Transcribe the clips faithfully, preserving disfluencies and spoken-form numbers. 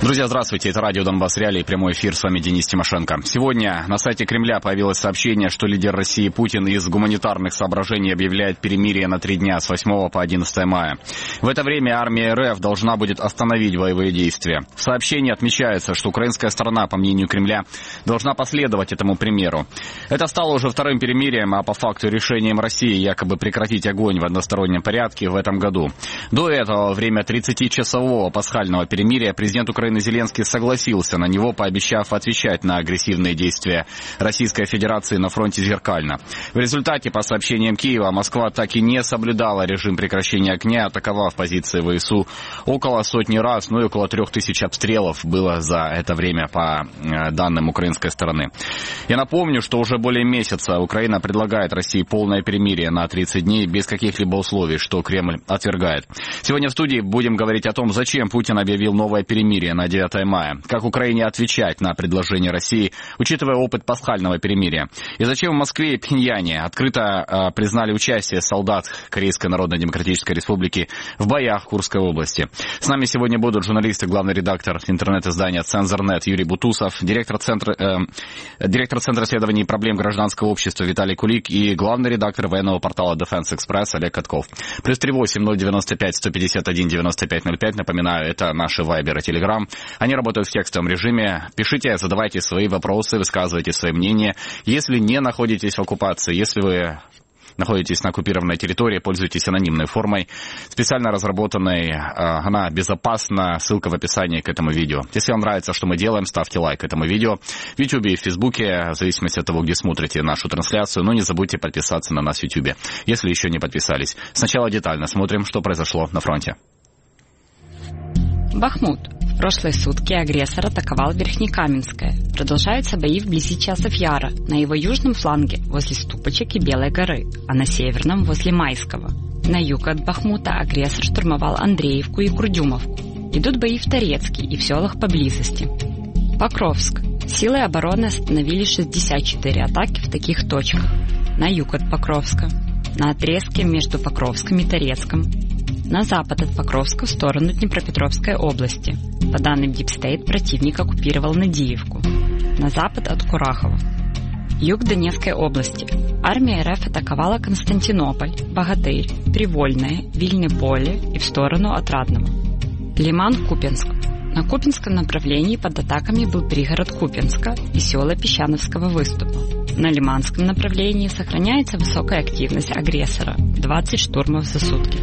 Друзья, здравствуйте. Это радио «Донбасс Реалии», прямой эфир. С вами Денис Тимошенко. Сегодня на сайте Кремля появилось сообщение, что лидер России Путин из гуманитарных соображений объявляет перемирие на три дня с восьмого по одиннадцатое мая. В это время армия РФ должна будет остановить боевые действия. В сообщении отмечается, что украинская сторона, по мнению Кремля, должна последовать этому примеру. Это стало уже вторым перемирием, а по факту решением России якобы прекратить огонь в одностороннем порядке в этом году. До этого, во время тридцатичасового пасхального перемирия, президент Украины Зеленский согласился на него, пообещав отвечать на агрессивные действия Российской Федерации на фронте зеркально. В результате, по сообщениям Киева, Москва так и не соблюдала режим прекращения огня, атаковав позиции ВСУ около сотни раз, ну и около трех тысяч обстрелов было за это время, по данным украинской стороны. Я напомню, что уже более месяца Украина предлагает России полное перемирие на тридцать дней без каких-либо условий, что Кремль отвергает. Сегодня в студии будем говорить о том, зачем Путин объявил новое перемирие на девятое мая, как Украине отвечать на предложение России, учитывая опыт пасхального перемирия, и зачем в Москве и Пхеньяне открыто э, признали участие солдат Корейской Народно-Демократической Республики в боях в Курской области. С нами сегодня будут журналисты, главный редактор интернет-издания «Цензор.нет» Юрий Бутусов, директор Центра, э, директор Центра исследований проблем гражданского общества Виталий Кулик и главный редактор военного портала Defense Express Олег Катков. Плюс три восемь ноль девяносто пять сто пятьдесят один девяносто пять ноль пять. Напоминаю, это наши Вайбер и Телеграм. Они работают в текстовом режиме. Пишите, задавайте свои вопросы, высказывайте свои мнения. Если не находитесь в оккупации, если вы находитесь на оккупированной территории, пользуйтесь анонимной формой, специально разработанной, она безопасна, ссылка в описании к этому видео. Если вам нравится, что мы делаем, ставьте лайк этому видео в YouTube и в Фейсбуке, в зависимости от того, где смотрите нашу трансляцию, но не забудьте подписаться на нас в YouTube, если еще не подписались. Сначала детально смотрим, что произошло на фронте. Бахмут. В прошлые сутки агрессор атаковал Верхнекаменское. Продолжаются бои вблизи Часов Яра, на его южном фланге, возле Ступочек и Белой горы, а на северном, возле Майского. На юг от Бахмута агрессор штурмовал Андреевку и Курдюмовку. Идут бои в Торецке и в селах поблизости. Покровск. Силы обороны остановили шестьдесят четыре атаки в таких точках. На юг от Покровска, на отрезке между Покровском и Торецком, на запад от Покровска в сторону Днепропетровской области. По данным Deep State, противник оккупировал Надиевку. На запад от Курахова. Юг Донецкой области. Армия РФ атаковала Константинополь, Богатырь, Привольное, Вильное поле и в сторону Отрадного. Лиман-Купенск. На Купенском направлении под атаками был пригород Купенска и села Песчановского выступа. На Лиманском направлении сохраняется высокая активность агрессора – двадцать штурмов за сутки.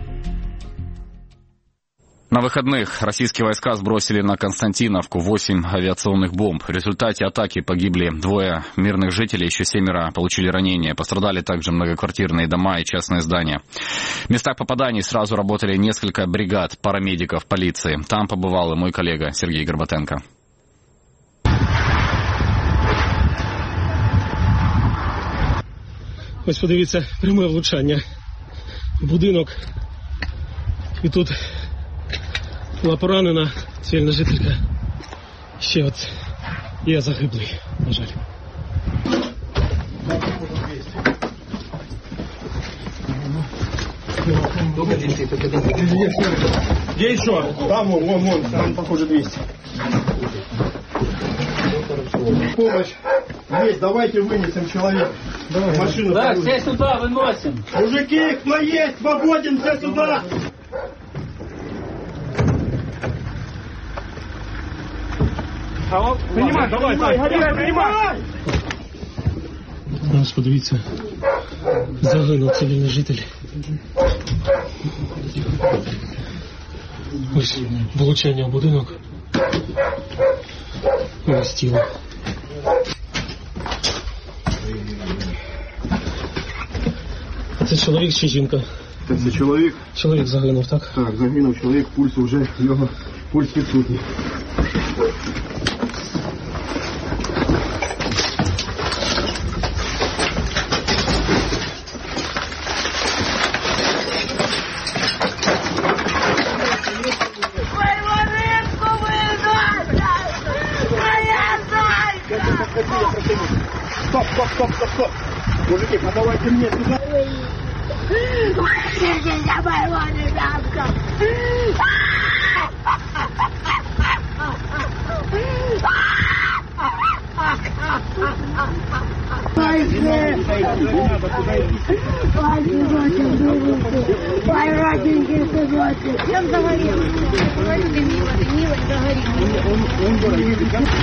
На выходных российские войска сбросили на Константиновку восемь авиационных бомб. В результате атаки погибли двое мирных жителей, еще семеро получили ранения. Пострадали также многоквартирные дома и частные здания. В местах попаданий сразу работали несколько бригад парамедиков полиции. Там побывал и мой коллега Сергей Горбатенко. Ось подивіться, пряме влучання. Будинок. І тут була поранена цивільна жителька. Ще от є загиблий, на жаль. Где еще? Там, вон, вон, вон, там, похоже, двести. Помощь. Есть, давайте вынесем человека. Давай. Машину. Да, все сюда выносим. Мужики, кто есть, свободен, все сюда. Принимай, давай, давай, принимай, принимай. Ось подивіться, загинув цивільний житель. Ось влучання в будинок. Ось тіло. Це чоловік чи жінка? Це чоловік. Чоловік загинув, так? Так, загинув чоловік, пульс вже, його пульс відсутній. Стоп, стоп, стоп, стоп, стоп. Мужики, подавайте мне сюда. Вытащите моего ребенка! Всем говорил, говорю, ты мило, ты мило, говори.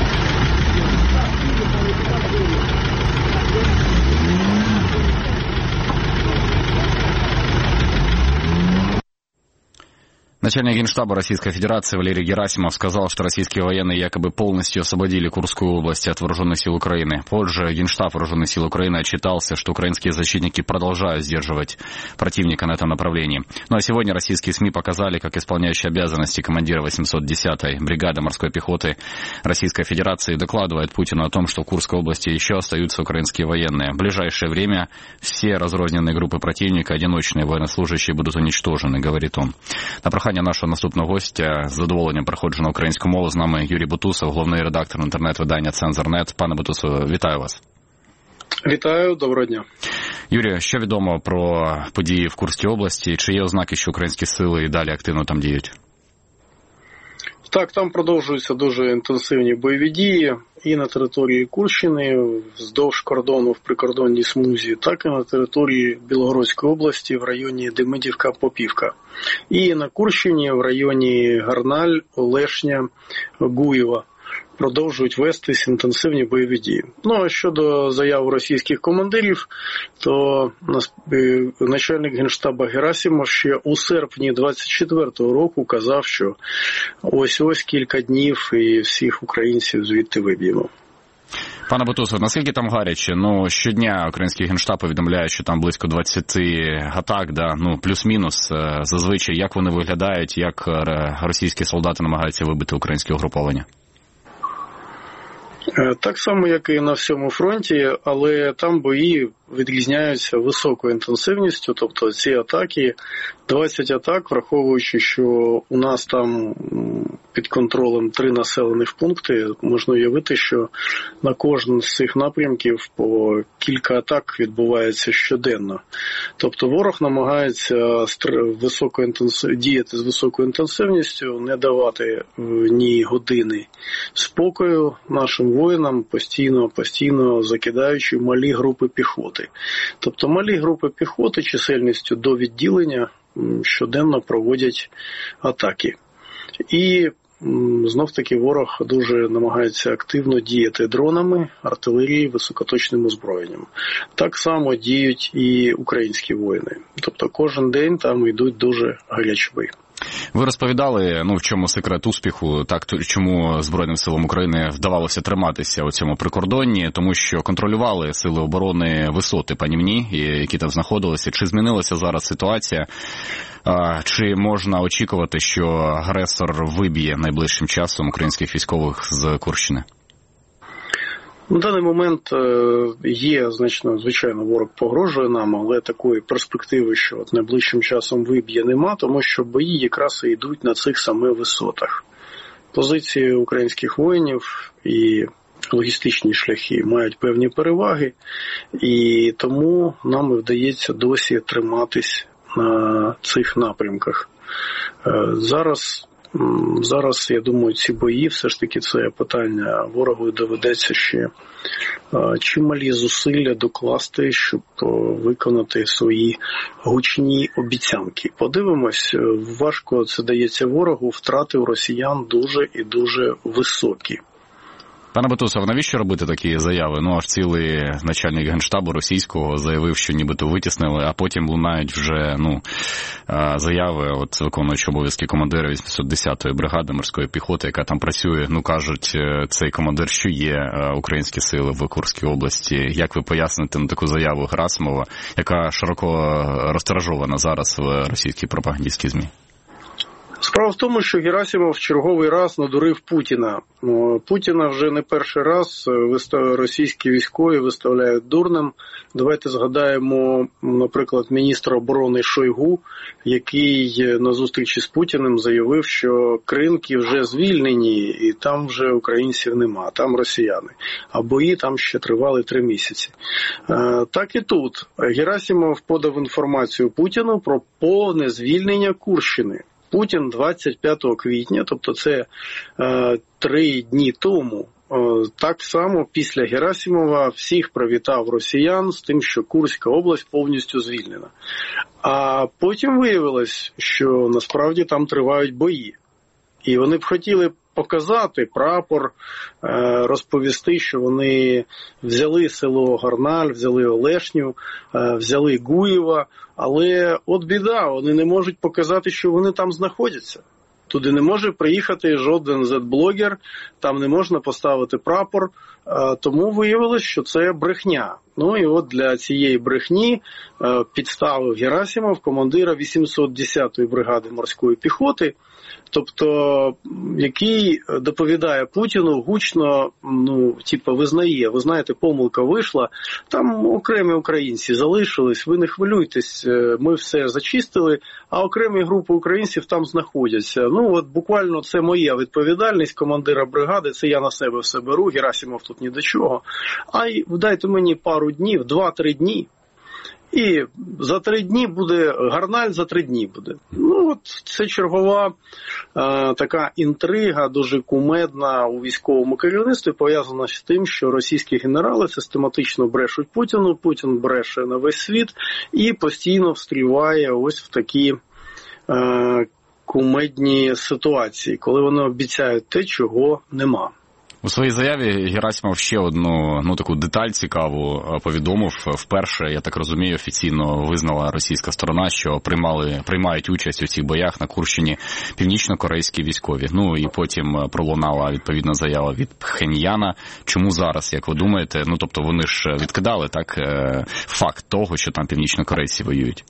Начальник Генштаба Российской Федерации Валерий Герасимов сказал, что российские военные якобы полностью освободили Курскую область от вооруженных сил Украины. Позже Генштаб вооруженных сил Украины отчитался, что украинские защитники продолжают сдерживать противника на этом направлении. Ну а сегодня российские СМИ показали, как исполняющий обязанности командира восемьсот десятой бригады морской пехоты Российской Федерации докладывает Путину о том, что в Курской области еще остаются украинские военные. В ближайшее время все разрозненные группы противника, одиночные военнослужащие будут уничтожены, говорит он. На прохання нашого наступного гостя з задоволенням переходжу на українську мову. З нами Юрій Бутусов, головний редактор інтернет-видання «Цензор.нет». Пане Бутусов, вітаю вас. Вітаю, доброго дня. Юрію, що відомо про події в Курській області? Чи є ознаки, що українські сили і далі активно там діють? Так, там продовжуються дуже інтенсивні бойові дії і на території Курщини, вздовж кордону в прикордонній смузі, так і на території Білгородської області в районі Демидівка-Попівка. І на Курщині в районі Гарналь, Олешня, Гуєва продовжують вестись інтенсивні бойові дії. Ну, а щодо заяв російських командирів, то начальник Генштаба Герасимов ще у серпні двадцять четвертого року казав, що ось-ось кілька днів і всіх українців звідти виб'ємо. Пане Бутусов, наскільки там гаряче? Ну, щодня український Генштаб повідомляє, що там близько двадцять атак, да? Ну, плюс-мінус. Зазвичай, як вони виглядають, як російські солдати намагаються вибити українське угруповання? Так само, як і на всьому фронті, але там бої відрізняються високою інтенсивністю, тобто ці атаки, двадцять атак, враховуючи, що у нас там під контролем три населених пункти, можна уявити, що на кожен з цих напрямків по кілька атак відбувається щоденно. Тобто ворог намагається діяти з високою інтенсивністю, не давати ні години спокою нашим воїнам, постійно, постійно закидаючи малі групи піхоти. Тобто малі групи піхоти чисельністю до відділення щоденно проводять атаки. І знов-таки ворог дуже намагається активно діяти дронами, артилерією, високоточним озброєнням. Так само діють і українські воїни. Тобто кожен день там йдуть дуже гарячі бої. Ви розповідали, ну, в чому секрет успіху, так, чому Збройним силам України вдавалося триматися у цьому прикордонні, тому що контролювали сили оборони висоти панівні, які там знаходилися. Чи змінилася зараз ситуація? Чи можна очікувати, що агресор виб'є найближчим часом українських військових з Курщини? На даний момент є, значно, звичайно, ворог погрожує нам, але такої перспективи, що от найближчим часом виб'є, нема, тому що бої якраз і йдуть на цих самих висотах. Позиції українських воїнів і логістичні шляхи мають певні переваги, і тому нам вдається досі триматись на цих напрямках. Зараз Зараз, я думаю, ці бої, все ж таки, це питання ворогу доведеться ще чималі зусилля докласти, щоб виконати свої гучні обіцянки. Подивимось, важко це дається ворогу, втрати у росіян дуже і дуже високі. Пане Бутусов, навіщо робити такі заяви? Ну, аж цілий начальник Генштабу російського заявив, що нібито витіснили, а потім лунають вже, ну, заяви, от виконуючи обов'язки командира вісімсот десятої бригади морської піхоти, яка там працює. Ну, кажуть, цей командир, що є українські сили в Курській області. Як ви поясните на таку заяву Герасимова, яка широко розтиражована зараз в російській пропагандистській ЗМІ? Справа в тому, що Герасимов в черговий раз надурив Путіна. Путіна вже не перший раз російські військові виставляють дурним. Давайте згадаємо, наприклад, міністра оборони Шойгу, який на зустрічі з Путіним заявив, що Кринки вже звільнені і там вже українців нема, там росіяни. А бої там ще тривали три місяці. Так і тут. Герасимов подав інформацію Путіну про повне звільнення Курщини. Путін двадцять п'ятого квітня, тобто це е, три дні тому, е, так само після Герасимова всіх привітав росіян з тим, що Курська область повністю звільнена. А потім виявилось, що насправді там тривають бої. І вони б хотіли показати прапор, розповісти, що вони взяли село Горналь, взяли Олешню, взяли Гуєва, але от біда, вони не можуть показати, що вони там знаходяться. Туди не може приїхати жоден зет-блогер, там не можна поставити прапор, тому виявилось, що це брехня. Ну і от для цієї брехні підставив Герасимов командира вісімсот десятої бригади морської піхоти, тобто який доповідає Путіну гучно, ну, типу, визнає, ви знаєте, помилка вийшла, там окремі українці залишились, ви не хвилюйтесь, ми все зачистили, а окремі групи українців там знаходяться. Ну, от буквально це моя відповідальність командира бригади, це я на себе все беру, Герасимов тут ні до чого. А й дайте мені пару днів, два-три дні, і за три дні буде, Горналь за три дні буде. Ну, от це чергова е, така інтрига, дуже кумедна у військовому керівництві, пов'язана з тим, що російські генерали систематично брешуть Путіну, Путін бреше на весь світ і постійно встріває ось в такі е, кумедні ситуації, коли вони обіцяють те, чого нема. У своїй заяві Герасимов ще одну, ну, таку деталь цікаву повідомив. Вперше, я так розумію, офіційно визнала російська сторона, що приймали, приймають участь у цих боях на Курщині північно-корейські військові. Ну і потім пролунала відповідна заява від Пхеньяна. Чому зараз, як ви думаєте? Ну, тобто вони ж відкидали так факт того, що там північно-корейці воюють.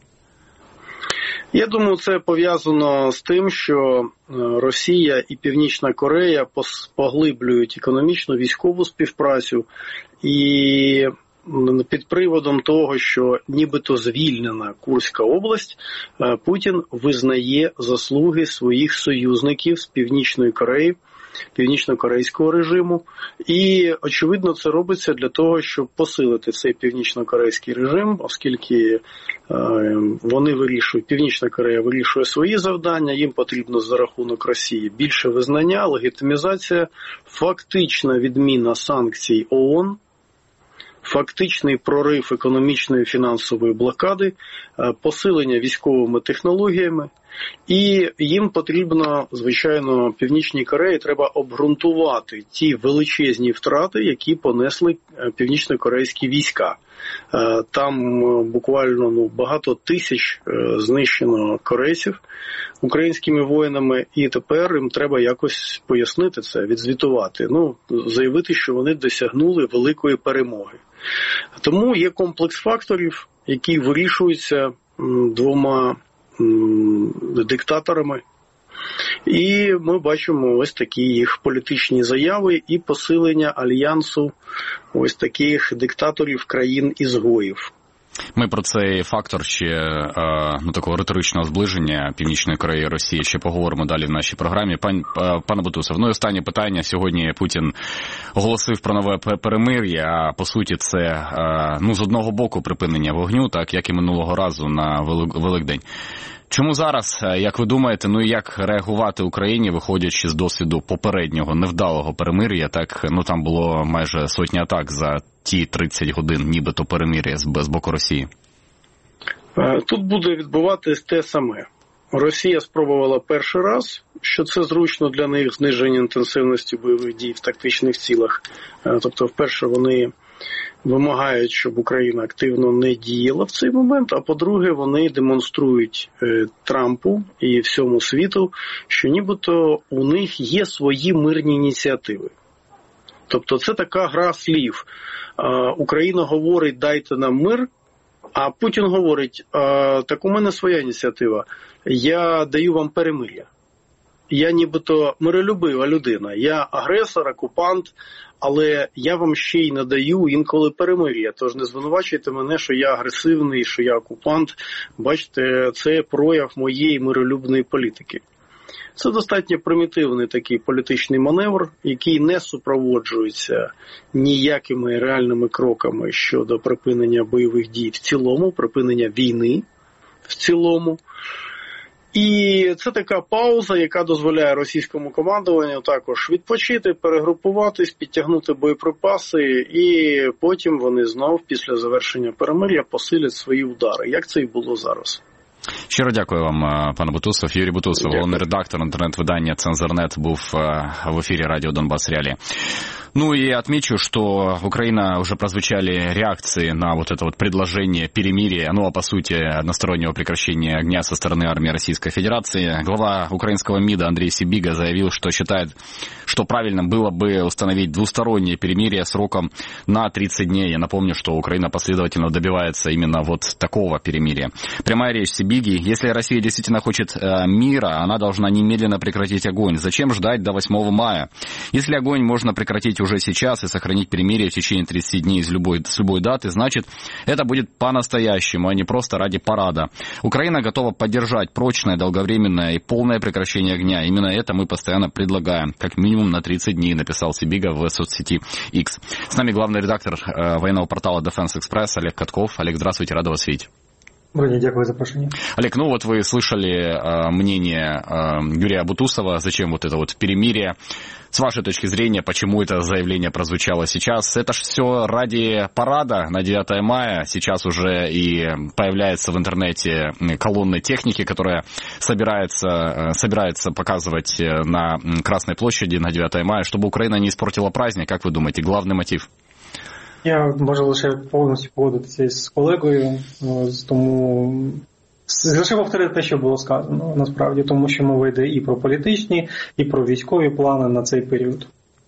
Я думаю, це пов'язано з тим, що Росія і Північна Корея поглиблюють економічну, військову співпрацю, і під приводом того, що нібито звільнена Курська область, Путін визнає заслуги своїх союзників з Північної Кореї, північно-корейського режиму. І, очевидно, це робиться для того, щоб посилити цей північно-корейський режим, оскільки е, вони вирішують, Північна Корея вирішує свої завдання, їм потрібно за рахунок Росії більше визнання, легітимізація, фактична відміна санкцій ООН, фактичний прорив економічної і фінансової блокади, посилення військовими технологіями. І їм потрібно, звичайно, Північній Кореї треба обґрунтувати ті величезні втрати, які понесли північно-корейські війська. Там буквально ну, багато тисяч знищено корейців українськими воїнами, і тепер їм треба якось пояснити це, відзвітувати, ну, заявити, що вони досягнули великої перемоги. Тому є комплекс факторів, які вирішуються двома диктаторами. І ми бачимо ось такі їх політичні заяви і посилення альянсу ось таких диктаторів країн-ізгоїв. Ми про цей фактор ще, ну, такого риторичного зближення Північної Кореї і Росії ще поговоримо далі в нашій програмі. Пан, пане Бутусов, ну і останнє питання. Сьогодні Путін оголосив про нове перемир'я, а по суті це, ну, з одного боку припинення вогню, так, як і минулого разу на Великдень. Чому зараз, як ви думаєте, ну і як реагувати Україні, виходячи з досвіду попереднього невдалого перемир'я, так, ну там було майже сотня атак за ті тридцять годин, нібито перемир'я з боку Росії? Тут буде відбуватись те саме. Росія спробувала перший раз, що це зручно для них, зниження інтенсивності бойових дій в тактичних цілях. Тобто, вперше вони вимагають, щоб Україна активно не діяла в цей момент, а по-друге, вони демонструють Трампу і всьому світу, що нібито у них є свої мирні ініціативи. Тобто це така гра слів. Україна говорить, дайте нам мир, а Путін говорить, так у мене своя ініціатива, я даю вам перемир'я. Я нібито миролюбива людина, я агресор, окупант, але я вам ще й надаю інколи перемир'я. Тож не звинувачуйте мене, що я агресивний, що я окупант. Бачите, це прояв моєї миролюбної політики. Це достатньо примітивний такий політичний маневр, який не супроводжується ніякими реальними кроками щодо припинення бойових дій в цілому, припинення війни в цілому. І це така пауза, яка дозволяє російському командуванню також відпочити, перегрупуватись, підтягнути боєприпаси, і потім вони знов після завершення перемир'я посилять свої удари. Як це і було зараз. Щиро дякую вам, пане Бутусов. Юрій Бутусов, головний редактор інтернет-видання «Цензорнет», був в ефірі радио «Донбасс Реалии». Ну и отмечу, что в Украине уже прозвучали реакции на вот это вот предложение перемирия, ну а по сути одностороннего прекращения огня со стороны армии Российской Федерации. Глава украинского МИДа Андрей Сибига заявил, что считает, что правильно было бы установить двустороннее перемирие сроком на тридцать дней. Я напомню, что Украина последовательно добивается именно вот такого перемирия. Прямая речь Сибиги: если Россия действительно хочет э, мира, она должна немедленно прекратить огонь. Зачем ждать до восьмого мая? Если огонь можно прекратить уже сейчас и сохранить перемирие в течение тридцати дней с любой, с любой даты, значит, это будет по-настоящему, а не просто ради парада. Украина готова поддержать прочное, долговременное и полное прекращение огня. Именно это мы постоянно предлагаем, как минимум на тридцать дней, написал Сибига в соцсети X. С нами главный редактор э, военного портала Defense Express Олег Катков. Олег, здравствуйте, рада вас видеть. Вроде, дякую за запрошение. Олег, ну вот вы слышали э, мнение э, Юрия Бутусова, зачем вот это вот перемирие. С вашей точки зрения, почему это заявление прозвучало сейчас? Это же все ради парада на девятое мая. Сейчас уже и появляется в интернете колонны техники, которая собирается, собирается показывать на Красной площади на девятое мая, чтобы Украина не испортила праздник. Как вы думаете, главный мотив? Я можу лише повністю погодитися з колегою, тому лише повторити те, що було сказано, насправді, тому що мова йде і про політичні, і про військові плани на цей період.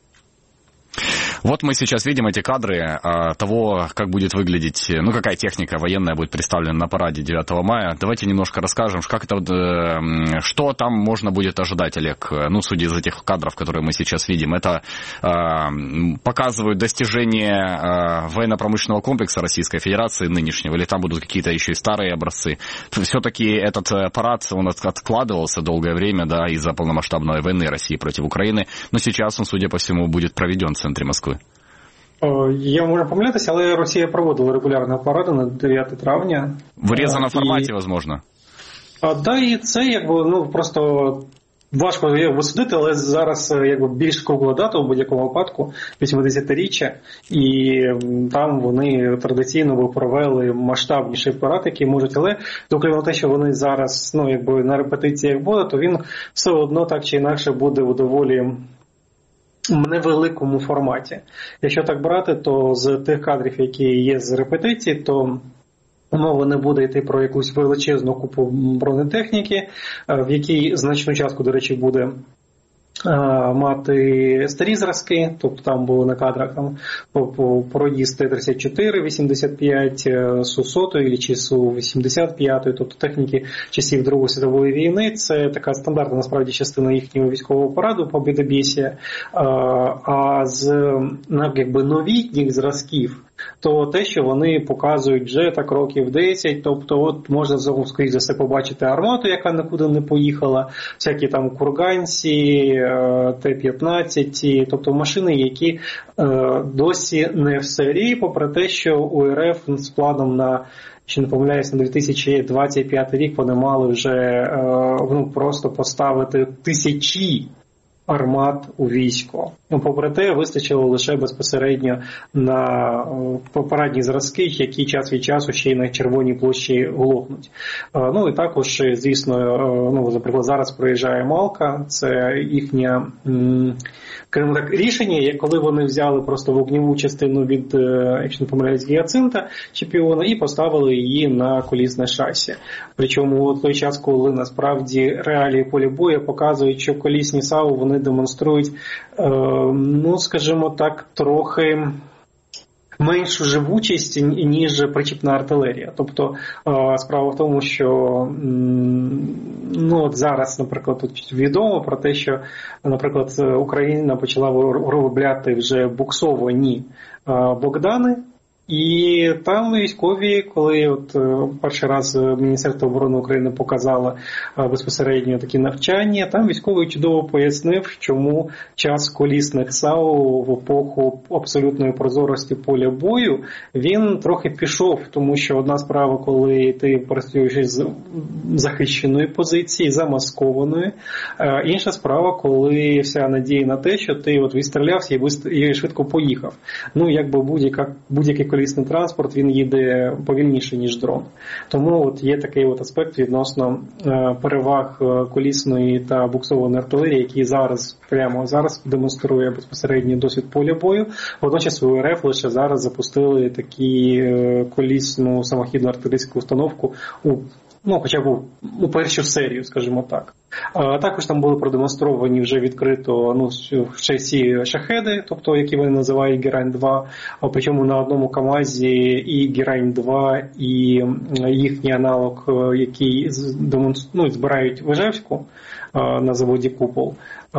Вот мы сейчас видим эти кадры а, того, как будет выглядеть, ну, какая техника военная будет представлена на параде девятого мая. Давайте немножко расскажем, как это, э, что там можно будет ожидать, Олег, ну, судя из этих кадров, которые мы сейчас видим. Это э, показывают достижения э, военно-промышленного комплекса Российской Федерации нынешнего, или там будут какие-то еще и старые образцы. Все-таки этот парад, он откладывался долгое время, да, из-за полномасштабной войны России против Украины, но сейчас он, судя по всему, будет проведен в центре Москвы. Я можу помилятися, але Росія проводила регулярні паради на дев'яте травня. В резаному форматі, можливо? Так, да, і це якби, ну, просто важко якби судити, але зараз якби більш кругла дата у будь-якому випадку, вісімдесятиріччя, і там вони традиційно би провели масштабніший парад, який можуть, але окрім на те, що вони зараз, ну, якби на репетиціях буде, то він все одно так чи інакше буде у доволі в невеликому форматі. Якщо так брати, то з тих кадрів, які є з репетиції, то мова не буде йти про якусь величезну купу бронетехніки, в якій значну частку, до речі, буде мати старі зразки, тобто там було на кадрах там проїзд Т тридцять чотири, вісімдесят п'ять, Су сто чи Су вісімдесят п'ять, тобто техніки часів Другої світової війни. Це така стандартна, насправді, частина їхнього військового параду по Побєдобєсія. А з, якби, новітніх зразків, то те, що вони показують вже так років десять, тобто от можна, скоріше за все, побачити армату, яка нікуди не поїхала, всякі там курганці, Т п'ятнадцять, тобто машини, які досі не в серії, попри те, що у РФ з планом на, що не помиляюсь, на дві тисячі двадцять п'ятий рік вони мали вже, ну, просто поставити тисячі армат у військо. Ну, попри те, вистачило лише безпосередньо на парадні зразки, які час від часу ще й на Червоній площі глохнуть. Ну і також, звісно, ну, наприклад, зараз проїжджає Малка, це їхнє, скажімо так, рішення, коли вони взяли просто вогневу частину від, якщо не помиляюсь, Гіацинта, чемпіона, і поставили її на колісне шасі. Причому в той час, коли насправді реалії полі бою показують, що колісні САУ вони демонструють, ну, скажімо так, трохи меншу живучість, ніж причіпна артилерія. Тобто справа в тому, що, ну, от зараз, наприклад, тут відомо про те, що, наприклад, Україна почала виробляти вже буксовані Богдани, І там військові, коли от перший раз Міністерство оборони України показало безпосередньо такі навчання, там військовий чудово пояснив, чому час колісних САУ в епоху абсолютної прозорості поля бою, він трохи пішов, тому що одна справа, коли ти працюєш з захищеної позиції, замаскованої, інша справа, коли вся надія на те, що ти от відстрілявся і швидко поїхав. Ну, якби будь-яка, будь-який колісний транспорт, він їде повільніше, ніж дрон. Тому от є такий от аспект відносно е, переваг колісної та буксованої артилерії, який зараз, прямо зараз демонструє безпосередній досвід поля бою. Водночас у РФ лише зараз запустили такі е, колісну самохідну артилерійську установку у Ну, хоча б у першу серію, скажімо так. А також там були продемонстровані вже відкрито ну, ще всі шахеди, тобто, які вони називають Герань два, а причому на одному КАМАЗі і Герань два, і їхній аналог, який ну, збирають в Ижевську на заводі Купол,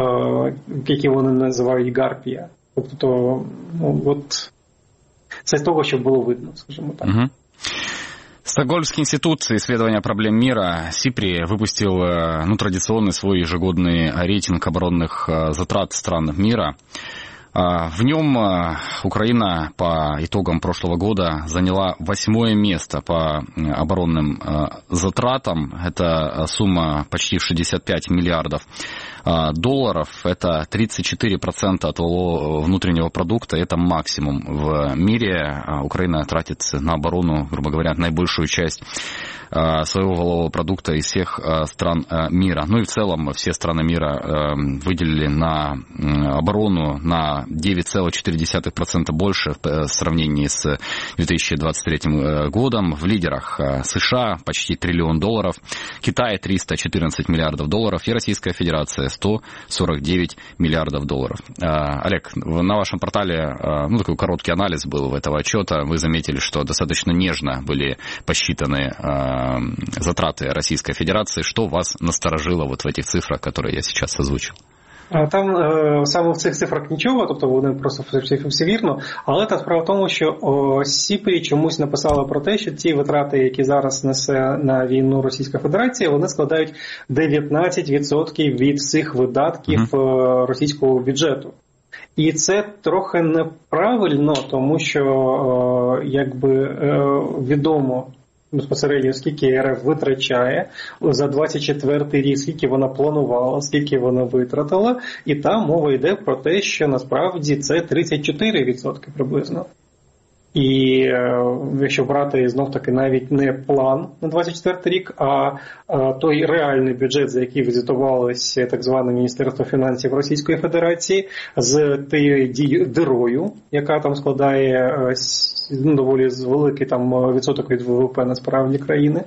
який вони називають Гарпія. Тобто, ну, от це з того, що було видно, скажімо так. Угу. Стокгольмский институт исследования проблем мира СИПРИ выпустил ну, традиционный свой ежегодный рейтинг оборонных затрат стран мира. В нем Украина по итогам прошлого года заняла восьмое место по оборонным затратам. Это сумма почти в шестьдесят пять миллиардов долларов. Это тридцать четыре процента от внутреннего продукта. Это максимум в мире. Украина тратит на оборону, грубо говоря, наибольшую часть своего валового продукта из всех стран мира. Ну и в целом все страны мира выделили на оборону на девять целых четыре десятых процента больше в сравнении с две тысячи двадцать третьим годом. В лидерах США почти триллион долларов, Китай триста четырнадцать миллиардов долларов и Российская Федерация сто сорок девять миллиардов долларов. Олег, на вашем портале ну, такой короткий анализ был этого отчета. Вы заметили, что достаточно нежно были посчитаны затраты Российской Федерации. Что вас насторожило вот в этих цифрах, которые я сейчас озвучил? Там е, саме в цих цифрах нічого, тобто вони просто все, все вірно, але та справа в тому, що СІПРІ чомусь написала про те, що ті витрати, які зараз несе на війну Російська Федерація, вони складають дев'ятнадцять відсотків від всіх видатків mm-hmm. російського бюджету. І це трохи неправильно, тому що е, якби е, відомо безпосередньо, скільки РФ витрачає за двадцять четвертий рік, скільки вона планувала, скільки вона витратила, і там мова йде про те, що насправді це тридцять чотири відсотки приблизно. І якщо брати знов-таки навіть не план на двадцять четвертий рік, а той реальний бюджет, за який візитувалося так зване Міністерство фінансів Російської Федерації, з тією дирою, яка там складає ну, доволі великий там відсоток від ВВП насправді країни,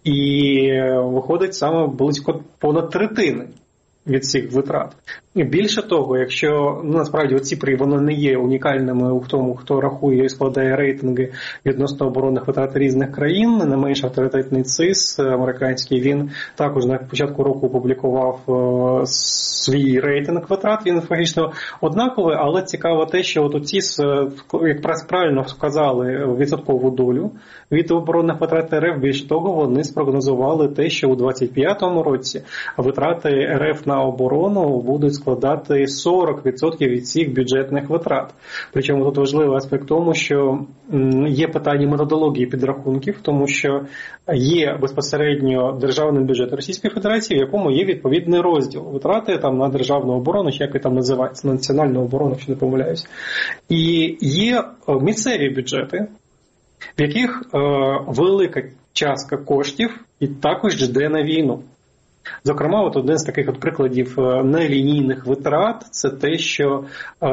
і виходить саме близько понад третини від цих витрат. І більше того, якщо ну, насправді оці при вони не є унікальними в тому, хто рахує і складає рейтинги відносно оборонних витрат різних країн, не менш авторитетний ЦИС американський, він також на початку року опублікував е, свій рейтинг витрат, він фактично однаковий, але цікаво те, що от ЦИС, як правильно вказали відсоткову долю від оборонних витрат РФ, більше того, вони спрогнозували те, що у двадцять п'ятому році витрати РФ на оборону будуть складати сорок відсотків від всіх бюджетних витрат. Причому тут важливий аспект в тому, що є питання методології підрахунків, тому що є безпосередньо державний бюджет Російської Федерації, в якому є відповідний розділ. Витрати там на державну оборону, чи як там називається, на національну оборону, якщо не помиляюсь. І є місцеві бюджети, в яких е, велика частка коштів і також йде на війну. Зокрема, от один з таких от прикладів нелінійних витрат – це те, що е,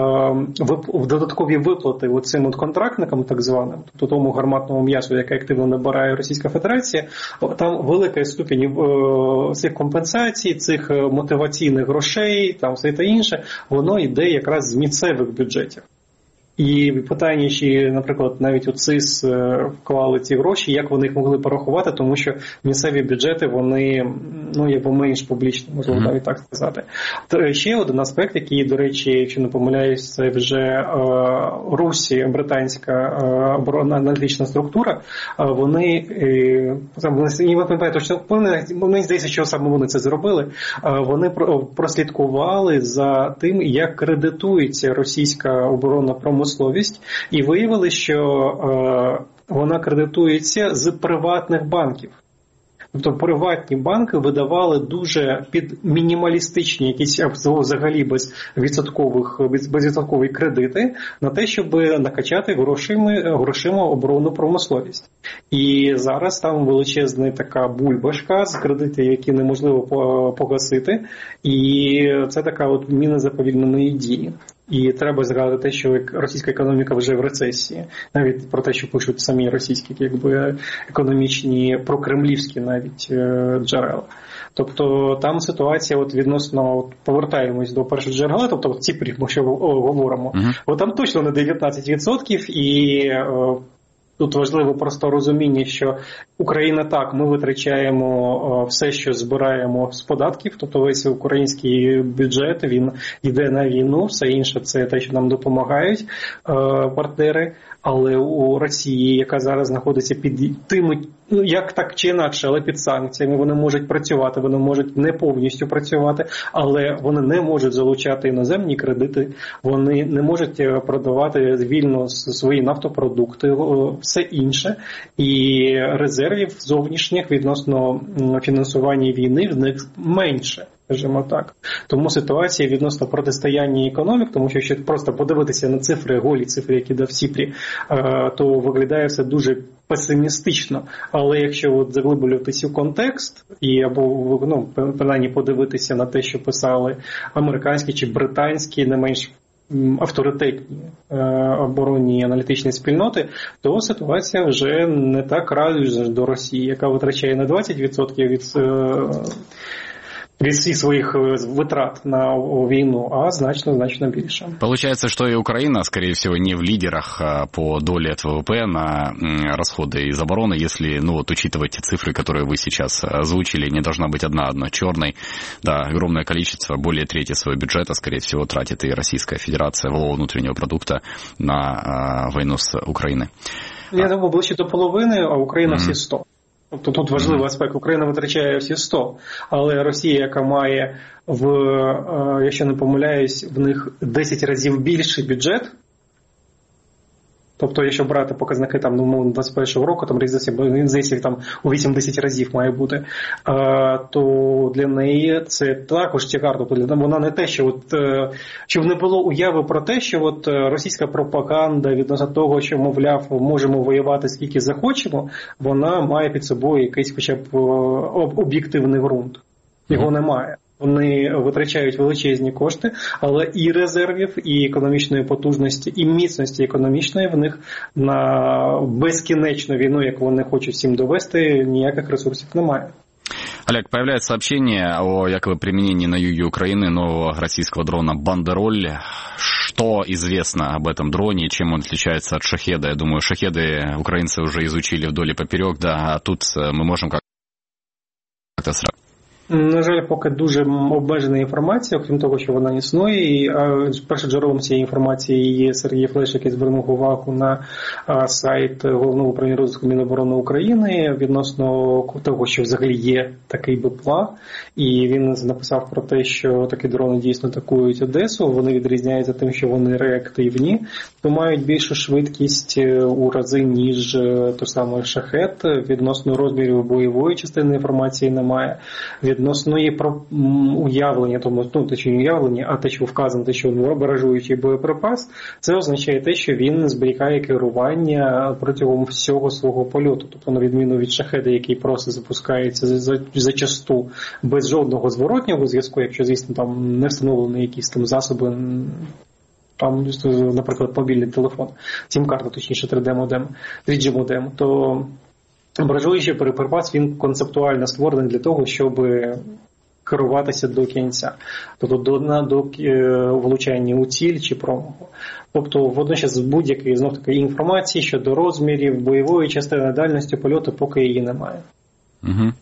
в додаткові виплати оцим от контрактникам, так званим, тобто тому гарматному м'ясу, яке активно набирає Російська Федерація, там велика ступінь е, цих компенсацій, цих мотиваційних грошей, там все та інше, воно йде якраз з місцевих бюджетів. І питання, чи, наприклад, навіть у ЦИС вклали ці гроші, як вони їх могли порахувати, тому що місцеві бюджети, вони, ну, якби менш публічні, можливо, навіть так сказати. То ще один аспект, який, до речі, якщо не помиляюсь, це вже е, Русі, британська е, оборонна аналітична структура, е, вони, е, я не пам'ятаю точно, мені здається, що саме вони це зробили, е, вони прослідкували за тим, як кредитується російська оборонна промисловість, і виявили, що е, вона кредитується з приватних банків. Тобто приватні банки видавали дуже під мінімалістичні, якісь взагалі без відсоткових, безвідсоткові кредити на те, щоб накачати грошима, грошима оборонну промисловість. І зараз там величезна така бульбашка з кредитів, які неможливо погасити, і це така от міна заповільненої дії. І треба згадати те, що російська економіка вже в рецесії. Навіть про те, що пишуть самі російські якби, економічні, прокремлівські навіть джерела. Тобто там ситуація от відносно, от повертаємось до першого джерела, тобто цифрів ми ще говоримо, uh-huh. от там точно не дев'ятнадцять відсотків і... Тут важливо просто розуміння, що Україна так, ми витрачаємо все, що збираємо з податків, тобто весь український бюджет, він йде на війну, все інше це те, що нам допомагають партнери, але у Росії, яка зараз знаходиться під тими, ну як так чи інакше, але під санкціями, вони можуть працювати, вони можуть не повністю працювати, але вони не можуть залучати іноземні кредити, вони не можуть продавати вільно свої нафтопродукти, все інше, і резервів зовнішніх відносно фінансування війни в них менше. Скажімо так. Тому ситуація відносно протистояння економік, тому що якщо просто подивитися на цифри, голі цифри, які дав Сіпрі, то виглядає все дуже песимістично. Але якщо от заглиблюватися у контекст і або ну, принаймні подивитися на те, що писали американські чи британські, не менш авторитетні оборонні аналітичні спільноти, то ситуація вже не так радує до Росії, яка витрачає не двадцять відсотків від від всіх своих вытрат на войну, а значно-значно больше. Получается, что и Украина, скорее всего, не в лидерах по доле от ВВП на расходы из обороны, если, ну вот, учитывать те цифры, которые вы сейчас озвучили, не должна быть одна одна черной. Да, огромное количество, более трети своего бюджета, скорее всего, тратит и Российская Федерация валового внутреннего продукта на а, войну с Украиной. Я думаю, ближче до половини, а Україна mm-hmm. всі сто. Тобто тут важливий аспект. Україна витрачає всі сто, але Росія, яка має, в, якщо не помиляюсь, в них десять разів більший бюджет, тобто якщо брати показники там, ну, двадцять першого року, там різниця там у вісімдесят разів має бути, то для неї це також тягар. Тобто вона не те, що от, щоб не було уяви про те, що от російська пропаганда відносно того, що, мовляв, можемо воювати скільки захочемо, вона має під собою якийсь хоча б об'єктивний ґрунт. Його немає. Вони витрачають величезні кошти, але і резервів, і економічної потужності, і міцності економічної в них на безкінечну війну, яку вони хочуть всім довести, ніяких ресурсів немає. Олег, появляется сообщение о якобы применении на юге Украины нового российского дрона «Бандероль». Что известно об этом дроне и чем он отличается от «Шахеда»? Я думаю, «Шахеды» украинцы уже изучили вдоль и поперек, да, а тут мы можем как-то сравнить. На жаль, поки дуже обмежена інформація, окрім того, що вона існує. І першим джерелом цієї інформації є Сергій Флеш, який звернув увагу на сайт Головного управління розвитку Міноборони України відносно того, що взагалі є такий БПЛА. І він написав про те, що такі дрони дійсно атакують Одесу. Вони відрізняються тим, що вони реактивні, то мають більшу швидкість у рази, ніж той самий «Шахед». Відносно розмірів бойової частини інформації немає. Відносно є про уявлення, тому, ну, те, що не уявлення, а те, що вказано, те, що він баражуючий боєприпас, це означає те, що він зберігає керування протягом всього свого польоту. Тобто, на відміну від «Шахеда», який просто запускається зачасту без жодного зворотнього зв'язку, якщо, звісно, там не встановлені якісь там засоби, там, наприклад, мобільний телефон, сім-карта, точніше, три джі модем, три джі модем, то баражуючий боєприпас, він концептуально створений для того, щоб керуватися до кінця, тобто до, до влучання у ціль чи промаху. Тобто водночас будь-якої знов таки інформації щодо розмірів, бойової частини, дальності польоту, поки її немає. Угу.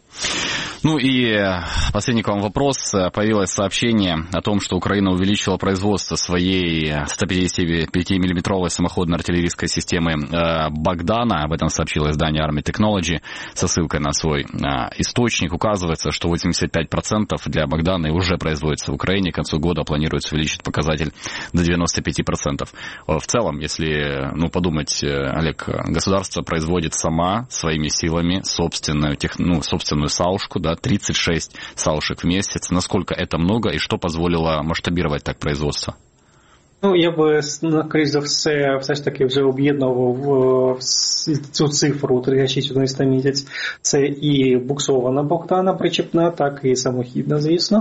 Ну и последний к вам вопрос. Появилось сообщение о том, что Украина увеличила производство своей сто пятьдесят пять миллиметровой самоходной артиллерийской системы Богдана. Об этом сообщило издание Army Technology со ссылкой на свой источник. Указывается, что восемьдесят пять процентов для Богдана уже производится в Украине. К концу года планируется увеличить показатель до девяносто пять процентов. В целом, если ну, подумать, Олег, государство производит сама своими силами собственную, тех, ну, собственную саушку, да, тридцать шесть саушек в месяц. Насколько это много и что позволило масштабировать так производство? Ну, я би, скоріш за все, все ж таки вже об'єднував цю цифру тридцять шість одиниць на місяць. Це і буксована Богдана причепна, так і самохідна, звісно.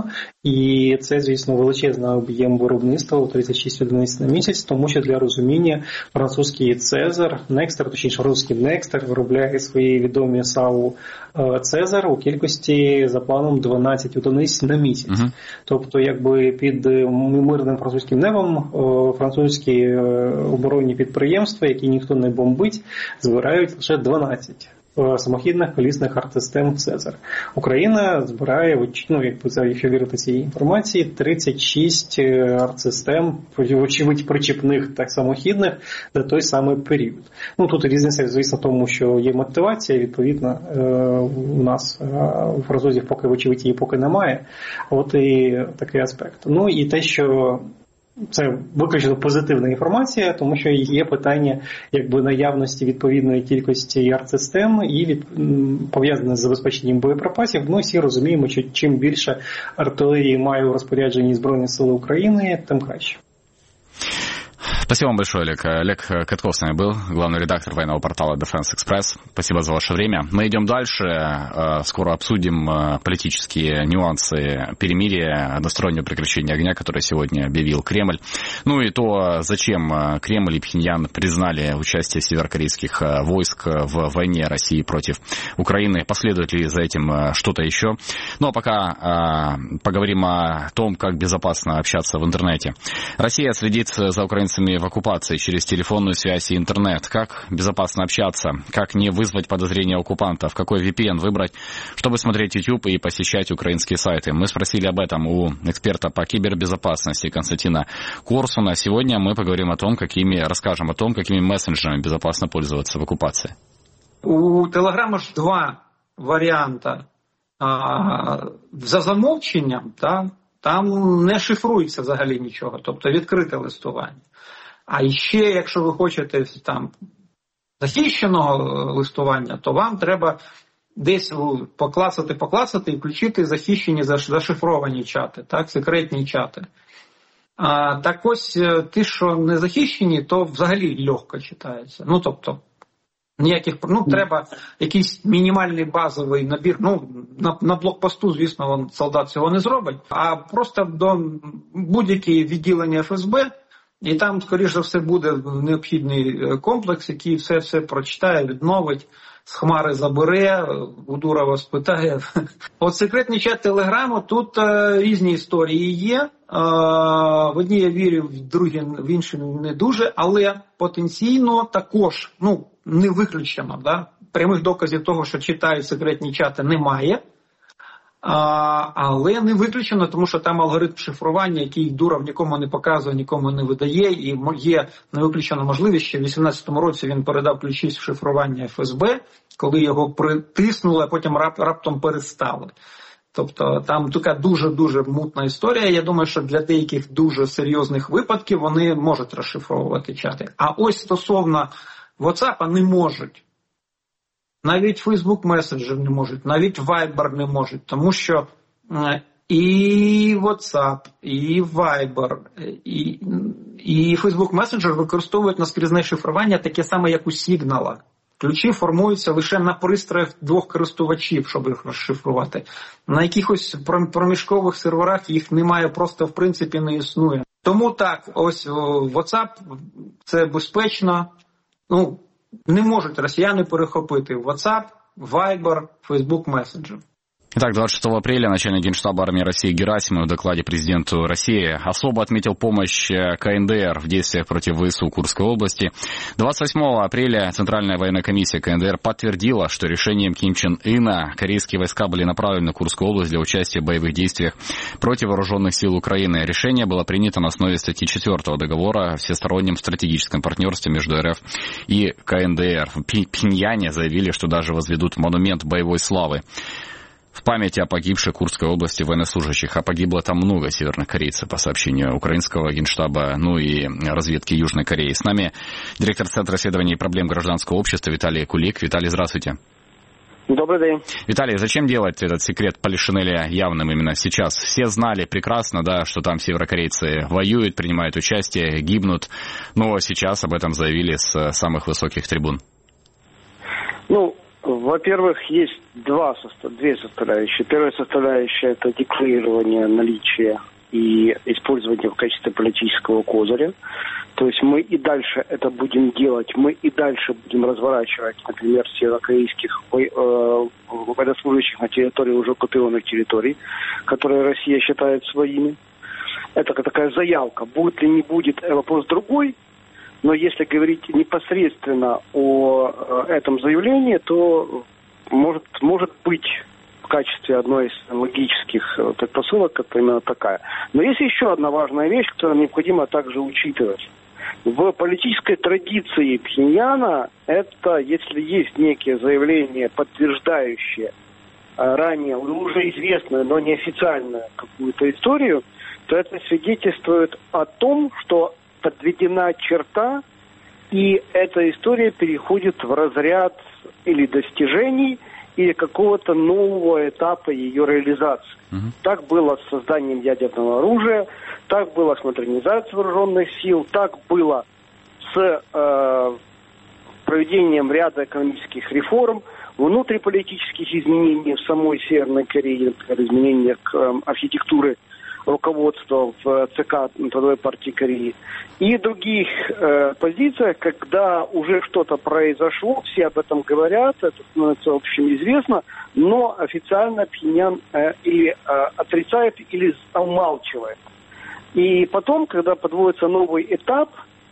І це, звісно, величезний об'єм виробництва у тридцять шість одиниць на місяць, тому що для розуміння французький Цезар, Некстер, точніше французький Некстер виробляє свої відомі САУ Цезар у кількості за планом дванадцять одиниць на місяць. Угу. Тобто, якби під мирним французьким небом французькі оборонні підприємства, які ніхто не бомбить, збирають лише дванадцять самохідних колісних артсистем «Цезар». Україна збирає, ну, якщо вірити цій інформації, тридцять шість артсистем, очевидь, причіпних та самохідних за той самий період. Ну, тут різниця, звісно, в тому, що є мотивація, відповідно, у нас, у французів поки, очевидь, її поки немає. От і такий аспект. Ну, і те, що це виключно позитивна інформація, тому що є питання якби наявності відповідної кількості артсистем і від, пов'язане з забезпеченням боєприпасів. Ну, всі розуміємо, що чим більше артилерії має у розпорядженні Збройні Сили України, тим краще. Спасибо вам большое, Олег. Олег Катков с нами был, главный редактор военного портала Defense Express. Спасибо за ваше время. Мы идем дальше. Скоро обсудим политические нюансы перемирия, одностороннего прекращения огня, которое сегодня объявил Кремль. Ну и то, зачем Кремль и Пхеньян признали участие северокорейских войск в войне России против Украины. Последует ли за этим что-то еще? Ну а пока поговорим о том, как безопасно общаться в интернете. Россия следит за украинцами в оккупации через телефонную связь и интернет. Как безопасно общаться? Как не вызвать подозрения оккупантов? Какой ви пи эн выбрать, чтобы смотреть YouTube и посещать украинские сайты? Мы спросили об этом у эксперта по кибербезопасности Константина Корсуна. Сегодня мы поговорим о том, какими, расскажем о том, какими мессенджерами безопасно пользоваться в оккупации. У Телеграма ж два варіанти. А, за замовченням, та, там не шифрується взагалі нічого, тобто відкрите листування. А ще, якщо ви хочете там захищеного листування, то вам треба десь поклацати, поклацати і включити захищені, зашифровані чати, так, секретні чати. А, так ось ті, що не захищені, то взагалі легко читається. Ну, тобто, ніяких, ну, треба якийсь мінімальний базовий набір. Ну, на, на блокпосту, звісно, вон, солдат цього не зробить, а просто до будь-які відділення еф ес бе, і там, скоріш за все, буде необхідний комплекс, який все-все прочитає, відновить, з хмари забере, у Дурова спитає. От секретний чат Телеграму, тут е, різні історії є. Е, в одній я вірю, в другій, в інші не дуже, але потенційно також, ну, не виключено, да? Прямих доказів того, що читають секретні чати, немає. А, але не виключено, тому що там алгоритм шифрування, який Дуров нікому не показує, нікому не видає, і є не виключена можливість, що в вісімнадцятому році він передав ключі шифрування еф ес бе, коли його притиснули, а потім рап, раптом перестали. Тобто там така дуже-дуже мутна історія. Я думаю, що для деяких дуже серйозних випадків вони можуть розшифровувати чати. А ось стосовно WhatsApp не можуть. Навіть Facebook Messenger не можуть, навіть Viber не можуть, тому що і WhatsApp, і Viber, і, і Facebook Messenger використовують наскрізне шифрування таке саме, як у Signal. Ключі формуються лише на пристроях двох користувачів, щоб їх розшифрувати. На якихось проміжкових серверах їх немає, просто в принципі не існує. Тому так, ось WhatsApp – це безпечно, ну, не можуть росіяни перехопити WhatsApp, Viber, Facebook Messenger. Итак, двадцать шестого апреля начальник Генштаба армии России Герасимов в докладе президенту России особо отметил помощь ка эн дэ эр в действиях против вэ эс у Курской области. двадцать восьмого апреля Центральная военная комиссия ка эн дэ эр подтвердила, что решением Ким Чен Ына корейские войска были направлены на Курскую область для участия в боевых действиях против вооруженных сил Украины. Решение было принято на основе статьи четвёртой договора о всестороннем стратегическом партнерстве между эр эф и ка эн дэ эр. В Пхеньяне заявили, что даже возведут монумент боевой славы в память о погибшей Курской области военнослужащих. А погибло там много северных корейцев, по сообщению украинского Генштаба, ну и разведки Южной Кореи. С нами директор Центра исследований проблем гражданского общества Виталий Кулик. Виталий, здравствуйте. Добрый день. Виталий, зачем делать этот секрет Полишинеля явным именно сейчас? Все знали прекрасно, да, что там северокорейцы воюют, принимают участие, гибнут, но сейчас об этом заявили с самых высоких трибун. Ну, во-первых, есть два, две составляющие. Первая составляющая – это декларирование наличия и использование в качестве политического козыря. То есть мы и дальше это будем делать, мы и дальше будем разворачивать, например, северокорейских военнослужащих на территории уже оккупированных территорий, которые Россия считает своими. Это такая заявка. Будет ли, не будет, вопрос другой. Но если говорить непосредственно о этом заявлении, то может, может быть в качестве одной из логических предпосылок это именно такая. Но есть еще одна важная вещь, которую необходимо также учитывать. В политической традиции Пхеньяна это, если есть некие заявления, подтверждающие ранее уже известную, но неофициальную какую-то историю, то это свидетельствует о том, что подведена черта, и эта история переходит в разряд или достижений, или какого-то нового этапа ее реализации. Uh-huh. Так было с созданием ядерного оружия, так было с модернизацией вооруженных сил, так было с э, проведением ряда экономических реформ, внутриполитических изменений в самой Северной Корее, например, изменения к э, архитектуре руководства в ЦК Трудовой партии Кореи, и других э, позициях, когда уже что-то произошло, все об этом говорят, это становится общем известно, но официально Пхеньян э, или э, отрицает, или умалчивает. И потом, когда подводится новый этап,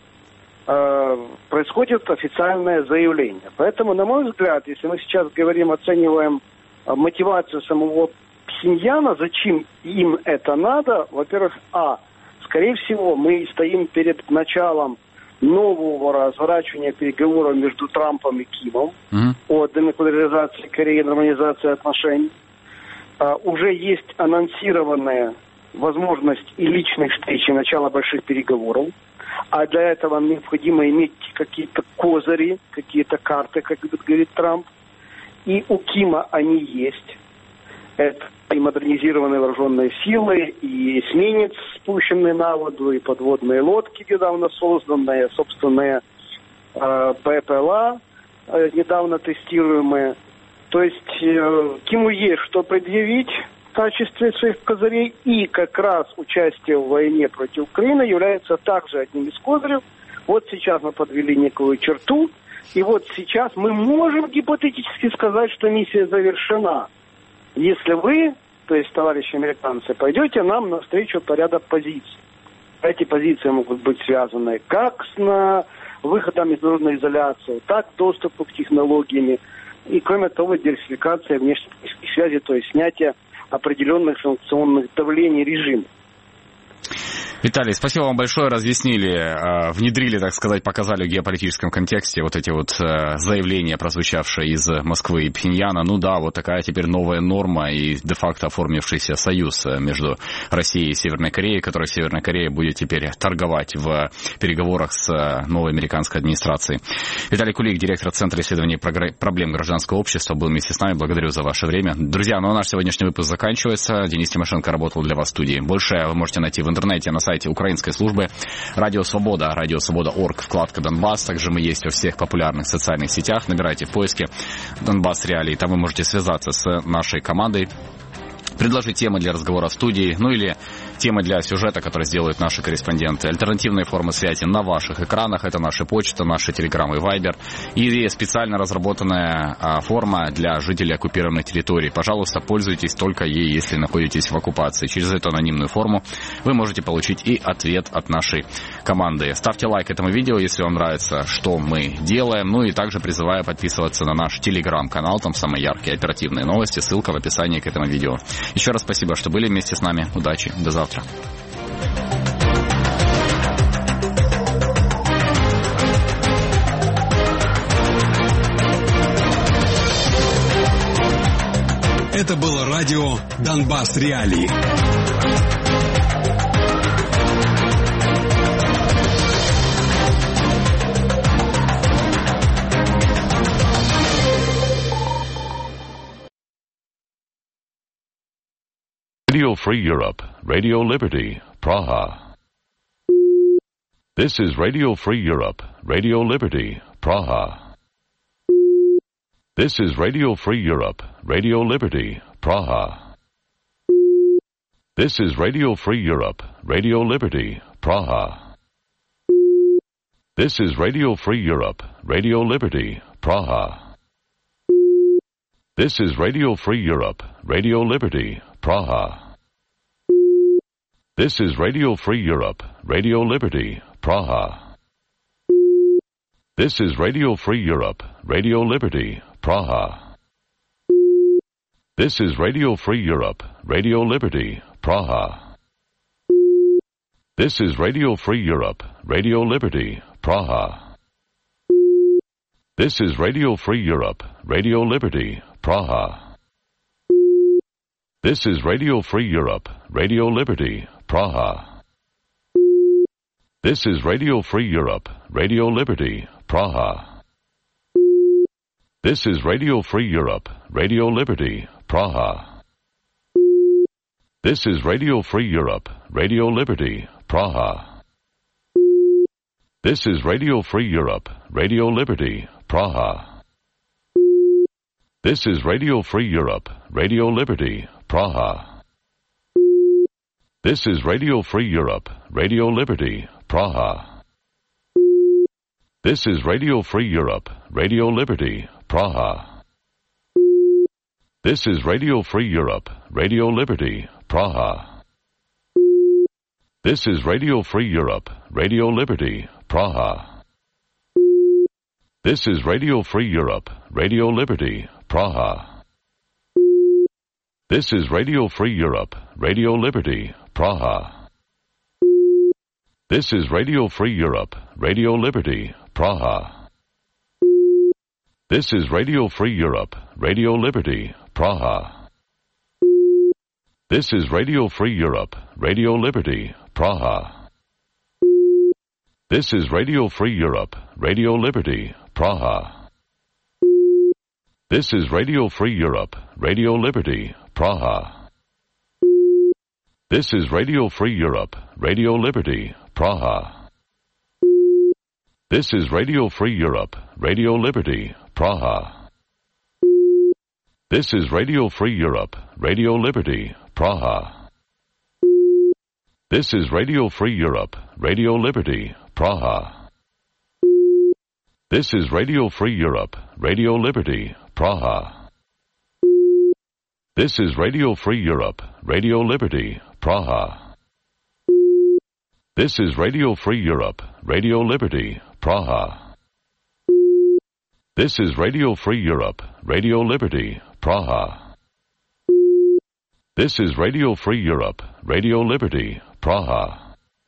э, происходит официальное заявление. Поэтому, на мой взгляд, если мы сейчас говорим, оцениваем э, мотивацию самого Пхеньяна, зачем им это надо? Во-первых, а, скорее всего, мы стоим перед началом нового разворачивания переговоров между Трампом и Кимом mm-hmm. о денуклеаризации Кореи, нормализации отношений. А, уже есть анонсированная возможность и личных встреч, и начала больших переговоров. А для этого необходимо иметь какие-то козыри, какие-то карты, как говорит Трамп. И у Кима они есть. Это и модернизированные вооруженные силы, и эсминец, спущенный на воду, и подводные лодки, недавно созданные, собственные э, ППЛА, э, недавно тестируемые. То есть э, Киму есть что предъявить в качестве своих козырей, и как раз участие в войне против Украины является также одним из козырей. Вот сейчас мы подвели некую черту, и вот сейчас мы можем гипотетически сказать, что миссия завершена. Если вы, то есть товарищи американцы, пойдете нам навстречу по ряду позиций. Эти позиции могут быть связаны как с на выходом из международной изоляции, так и доступом к технологиям. И кроме того, диверсификация внешних связей, то есть снятие определенных санкционных давлений режима. Виталий, спасибо вам большое, разъяснили, внедрили, так сказать, показали в геополитическом контексте вот эти вот заявления, прозвучавшие из Москвы и Пхеньяна. Ну да, вот такая теперь новая норма и де-факто оформившийся союз между Россией и Северной Кореей, который Северная Корея будет теперь торговать в переговорах с новой американской администрацией. Виталий Кулик, директор Центра исследований проблем гражданского общества, был вместе с нами. Благодарю за ваше время. Друзья, ну а наш сегодняшний выпуск заканчивается. Денис Тимошенко работал для вас в студии. Больше вы можете найти в интернете на сайте украинской службы Радио Свобода, радио свобода точка орг, вкладка Донбасс. Также мы есть во всех популярных социальных сетях. Набирайте в поиске Донбасс Реалии. Там вы можете связаться с нашей командой предложить темы для разговора в студии, ну или темы для сюжета, которые сделают наши корреспонденты. Альтернативные формы связи на ваших экранах. Это наша почта, наши телеграм и вайбер. И специально разработанная а, форма для жителей оккупированных территорий. Пожалуйста, пользуйтесь только ей, если находитесь в оккупации. Через эту анонимную форму вы можете получить и ответ от нашей команды. Ставьте лайк этому видео, если вам нравится, что мы делаем. Ну и также призываю подписываться на наш телеграм-канал. Там самые яркие оперативные новости. Ссылка в описании к этому видео. Еще раз спасибо, что были вместе с нами. Удачи. До завтра. Это было радио «Донбасс Реалии». Radio Free Europe, Radio Liberty, Praha. This is Radio Free Europe, Radio Liberty, Praha. This is Radio Free Europe, Radio Liberty, Praha. This is Radio Free Europe, Radio Liberty, Praha. This is Radio Free Europe, Radio Liberty, Praha. This is Radio Free Europe, Radio Liberty, Praha. This is Radio Free Europe, Radio Liberty, Praha. This is Radio Free Europe, Radio Liberty, Praha. This is Radio Free Europe, Radio Liberty, Praha. This is Radio Free Europe, Radio Liberty, Praha. This is Radio Free Europe, Radio Liberty, Praha. This is Radio Free Europe, Radio Liberty, Praha. This is Radio Free Europe, Radio Liberty, Praha. This is Radio Free Europe, Radio Liberty, Praha. This is Radio Free Europe, Radio Liberty, Praha. This is Radio Free Europe, Radio Liberty, Praha. This is Radio Free Europe, Radio Liberty, Praha. This is Radio Free Europe, Radio Liberty, Praha. This is Radio Free Europe, Radio Liberty, Praha. This is Radio Free Europe, Radio Liberty, Praha. This is Radio Free Europe, Radio Liberty, Praha. This is Radio Free Europe, Radio Liberty, Praha. This is Radio Free Europe, Radio Liberty, Praha. This is Radio Free Europe, Radio Liberty, Praha. This is Radio Free Europe, Radio Liberty, Praha. This is Radio Free Europe, Radio Liberty, Praha. This is Radio Free Europe, Radio Liberty, Praha. This is Radio Free Europe, Radio Liberty, Praha. This is Radio Free Europe, Radio Liberty, Praha. This is Radio Free Europe, Radio Liberty, Praha. This is Radio Free Europe, Radio Liberty, Praha. This is Radio Free Europe, Radio Liberty, Praha. This is Radio Free Europe, Radio Liberty, Praha. This is Radio Free Europe, Radio Liberty, Praha. This is Radio Free Europe, Radio Liberty, Praha. This is Radio Free Europe, Radio Liberty, Praha. This is Radio Free Europe, Radio Liberty, Praha.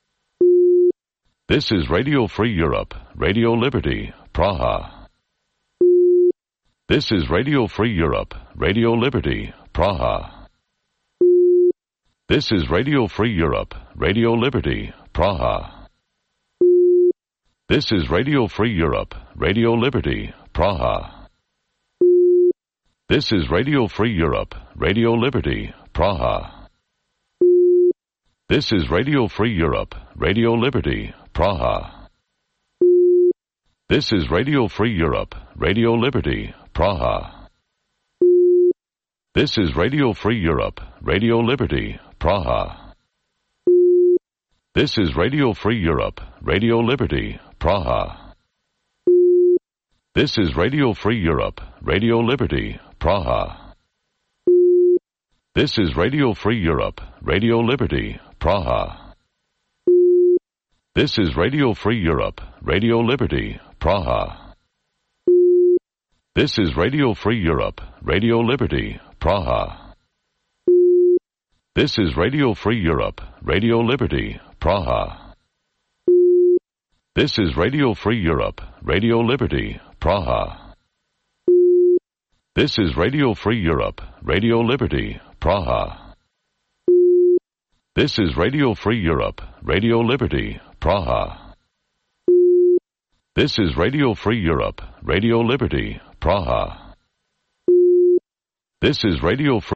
This is Radio Free Europe, Radio Liberty, Praha. This is Radio Free Europe, Radio Liberty, Praha. This is Radio Free Europe, Radio Liberty, Praha. This is Radio Free Europe, Radio Liberty, Praha. This is Radio Free Europe, Radio Liberty, Praha. This is Radio Free Europe, Radio Liberty, Praha. This is Radio Free Europe, Radio Liberty, Praha. This is Radio Free Europe, Radio Liberty, Praha. This is Radio Free Europe, Radio Liberty, Praha. This is Radio Free Europe, Radio Liberty, Praha. This is Radio Free Europe, Radio Liberty, Praha. This is Radio Free Europe, Radio Liberty, Praha. This is Radio Free Europe, Radio Liberty, Praha. This is Radio Free Europe, Radio Liberty, Praha. This is Radio Free Europe, Radio Liberty, Praha. This is Radio Free Europe, Radio Liberty, Praha. This is Radio Free Europe, Radio Liberty, Praha. This is Radio Free Europe, Radio Liberty, Praha. This is Radio Free